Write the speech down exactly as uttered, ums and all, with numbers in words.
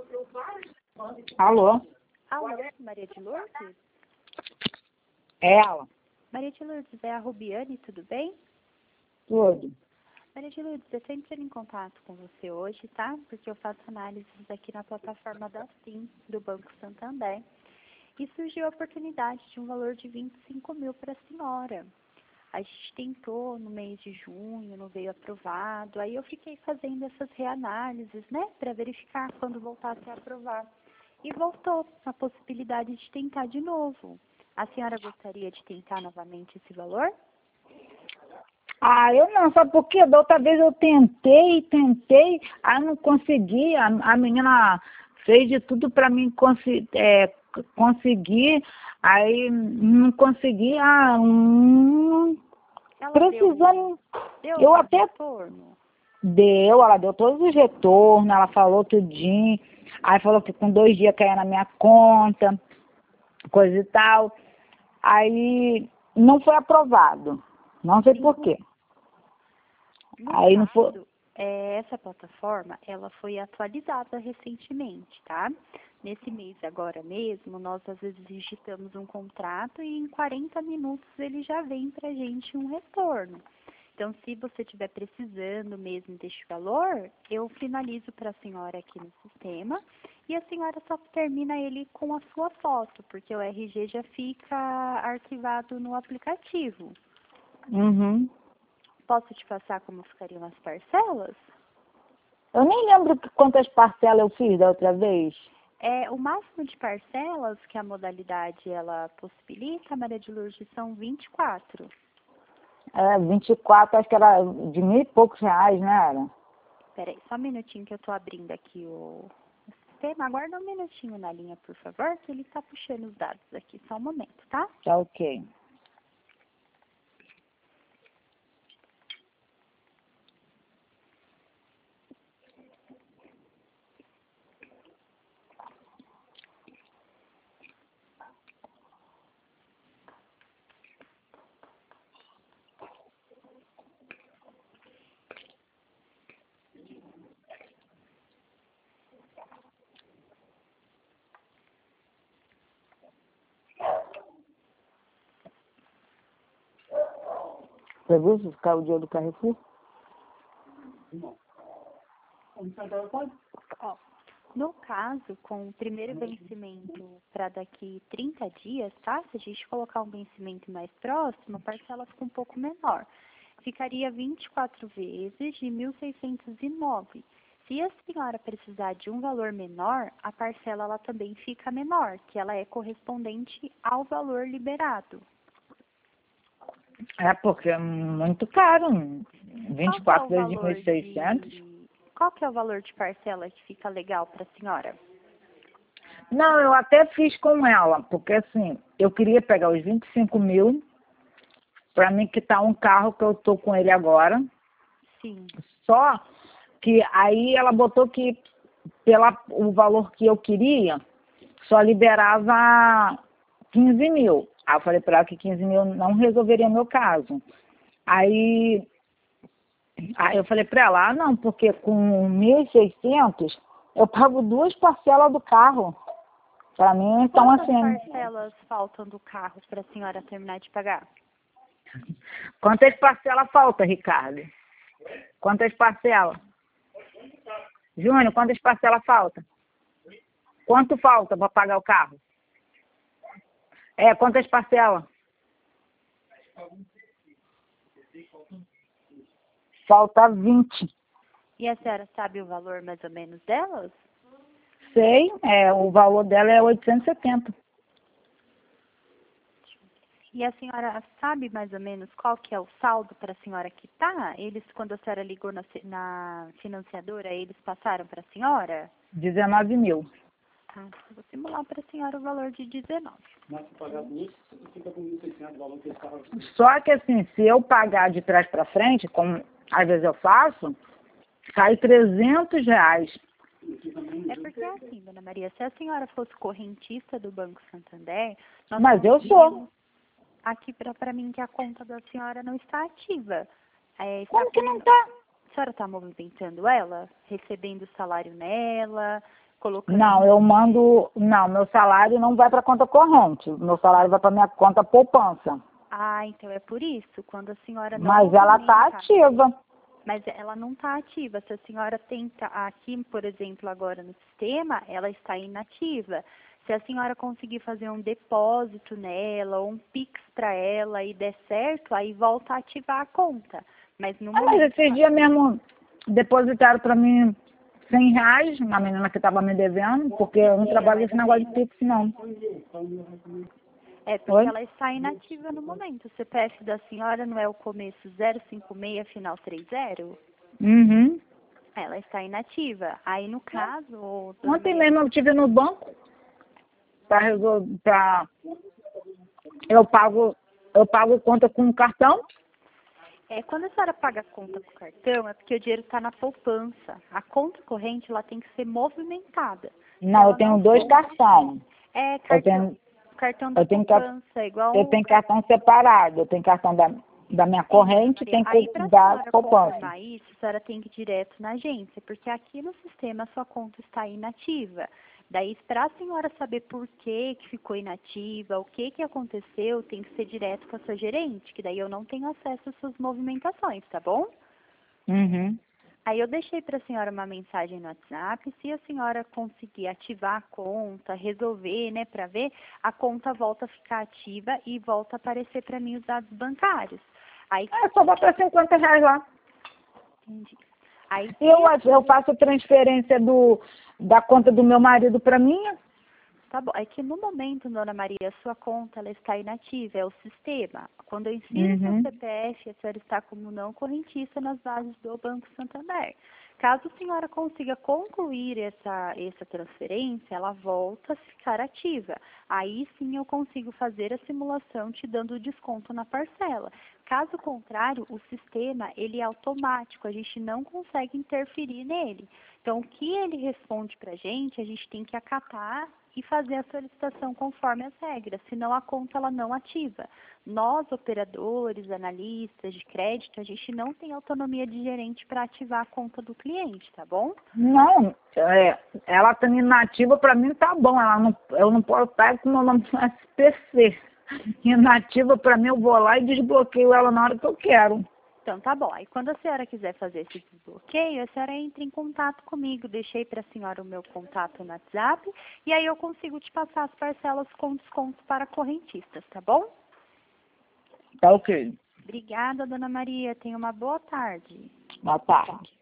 Alô? Alô, Maria de Lourdes? É ela? Maria de Lourdes, é a Rubiane, tudo bem? Tudo. Maria de Lourdes, eu estou entrando em contato com você hoje, tá? Porque eu faço análises aqui na plataforma da Sim, do Banco Santander. E surgiu a oportunidade de um valor de vinte e cinco mil para a senhora. A gente tentou no mês de junho, não veio aprovado. Aí eu fiquei fazendo essas reanálises, né? Para verificar quando voltasse a aprovar. E voltou a possibilidade de tentar de novo. A senhora gostaria de tentar novamente esse valor? Ah, eu não, sabe por quê? Da outra vez eu tentei, tentei, aí não consegui. A, a menina fez de tudo para mim consi é, conseguir, aí não consegui. Ah, hum, Ela precisando. deu, deu Eu algum até retorno? deu, ela deu todos os retornos, ela falou tudinho. Aí falou que com dois dias caía na minha conta, coisa e tal. Aí não foi aprovado. Não sei por quê. No Aí não foi. caso, é, essa plataforma, ela foi atualizada recentemente, tá? Nesse mês agora mesmo, nós às vezes digitamos um contrato e em quarenta minutos ele já vem pra gente um retorno. Então, se você estiver precisando mesmo deste valor, eu finalizo para a senhora aqui no sistema e a senhora só termina ele com a sua foto, porque o R G já fica arquivado no aplicativo. Uhum. Posso te passar como ficariam as parcelas? Eu nem lembro que- quantas parcelas eu fiz da outra vez. É, o máximo de parcelas que a modalidade ela possibilita, Maria de Lourdes, são vinte e quatro. É, vinte e quatro, acho que era de mil e poucos reais, né? Era? Peraí, só um minutinho que eu tô abrindo aqui o, o sistema. Aguarda um minutinho na linha, por favor, que ele está puxando os dados aqui. Só um momento, tá? Tá ok. Você viu se ficar o dia do Carrefour? Ó, no caso, com o primeiro vencimento para daqui trinta dias, tá? Se a gente colocar um vencimento mais próximo, a parcela fica um pouco menor. Ficaria vinte e quatro vezes de mil seiscentos e nove. Se a senhora precisar de um valor menor, a parcela ela também fica menor, que ela é correspondente ao valor liberado. É, porque é muito caro. vinte Qual e que é quatro o vezes de mil valor e seiscentos. de... Qual que é o valor de parcela que fica legal para a senhora? Não, eu até fiz com ela, porque assim, eu queria pegar os vinte e cinco mil para mim quitar um carro que eu tô com ele agora. Sim. Só que aí ela botou que pela o valor que eu queria, só liberava quinze mil. Aí eu falei para ela que quinze mil não resolveria meu caso. Aí, aí eu falei para ela, ah, não, porque com mil e seiscentos eu pago duas parcelas do carro. Para mim, então Quantas assim, parcelas faltam do carro para a senhora terminar de pagar? quantas parcelas falta, Ricardo? Quantas parcelas? Júnior, quantas parcelas falta? Quanto falta para pagar o carro? É, quantas parcelas? Falta vinte. E a senhora sabe o valor mais ou menos delas? Sei, é, o valor dela é oitocentos e setenta. E a senhora sabe mais ou menos qual que é o saldo para a senhora quitar? Eles, quando a senhora ligou na, fi- na financiadora, eles passaram para a senhora? dezenove mil. Tá, eu vou simular para a senhora o valor de dezenove. Só que assim, se eu pagar de trás para frente, como às vezes eu faço, cai trezentos reais. É porque é assim, dona Maria, se a senhora fosse correntista do Banco Santander, nós Mas eu sou. conseguiríamos aqui para mim que a conta da senhora não está ativa. É, está Como que com... não tá? A senhora está movimentando ela? Recebendo salário nela? Colocando... Não, eu mando... Não, meu salário não vai para conta corrente. Meu salário vai para minha conta poupança. Ah, então é por isso. Quando a senhora não Mas ela está movimenta... ativa. Mas ela não está ativa. Se a senhora tenta aqui, por exemplo, agora no sistema, ela está inativa. Se a senhora conseguir fazer um depósito nela, ou um Pix para ela e der certo, aí volta a ativar a conta. Mas no Ah, mas momento... esses dias mesmo depositaram para mim cem reais, a menina que estava me devendo, porque eu não trabalho nesse negócio de Pix, não. É, porque Oi? ela está inativa no momento. O C P F da senhora não é o começo zero cinco seis, final trinta? Uhum. Ela está inativa. Aí, no caso... Ontem mesmo eu estive no banco para resolver, para... Eu pago, eu pago conta com cartão. É, quando a senhora paga a conta com cartão, é porque o dinheiro está na poupança. A conta corrente, ela tem que ser movimentada. Não, eu tenho dois cartões. É, Eu cartão, tenho, cartão da eu tenho, car- poupança, igual... eu tenho cartão separado. Eu tenho cartão da, da minha corrente e Maria, tenho aí co- para a da senhora poupança. confirmar isso, a senhora tem que ir direto na agência, porque aqui no sistema a sua conta está inativa. Daí, para a senhora saber por que, que ficou inativa, o que, que aconteceu, tem que ser direto com a sua gerente, que daí eu não tenho acesso às suas movimentações, tá bom? Uhum. Aí eu deixei para a senhora uma mensagem no WhatsApp, se a senhora conseguir ativar a conta, resolver, né, para ver, a conta volta a ficar ativa e volta a aparecer para mim os dados bancários. Aí, É, só botar cinquenta reais lá. entendi. Aí, E eu, eu faço transferência do, da conta do meu marido para minha. tá bom. É que no momento, dona Maria, a sua conta ela está inativa, é o sistema. Quando eu insiro o Uhum. seu C P F, a senhora está como não correntista nas bases do Banco Santander. Caso a senhora consiga concluir essa, essa transferência, ela volta a ficar ativa. Aí sim eu consigo fazer a simulação te dando o desconto na parcela. Caso contrário, o sistema ele é automático, a gente não consegue interferir nele. Então, o que ele responde para a gente, a gente tem que acatar e fazer a solicitação conforme as regras, senão a conta ela não ativa. Nós, operadores, analistas de crédito, a gente não tem autonomia de gerente para ativar a conta do cliente, tá bom? Não, é, ela tá inativa para mim tá bom. Ela não, eu não posso estar com o meu nome no S P C. Inativa para mim, eu vou lá e desbloqueio ela na hora que eu quero. Então, tá bom. Aí, quando a senhora quiser fazer esse desbloqueio, a senhora entra em contato comigo. Deixei para a senhora o meu contato no WhatsApp e aí eu consigo te passar as parcelas com desconto para correntistas, tá bom? Tá ok. Obrigada, dona Maria. Tenha uma boa tarde. Boa tarde.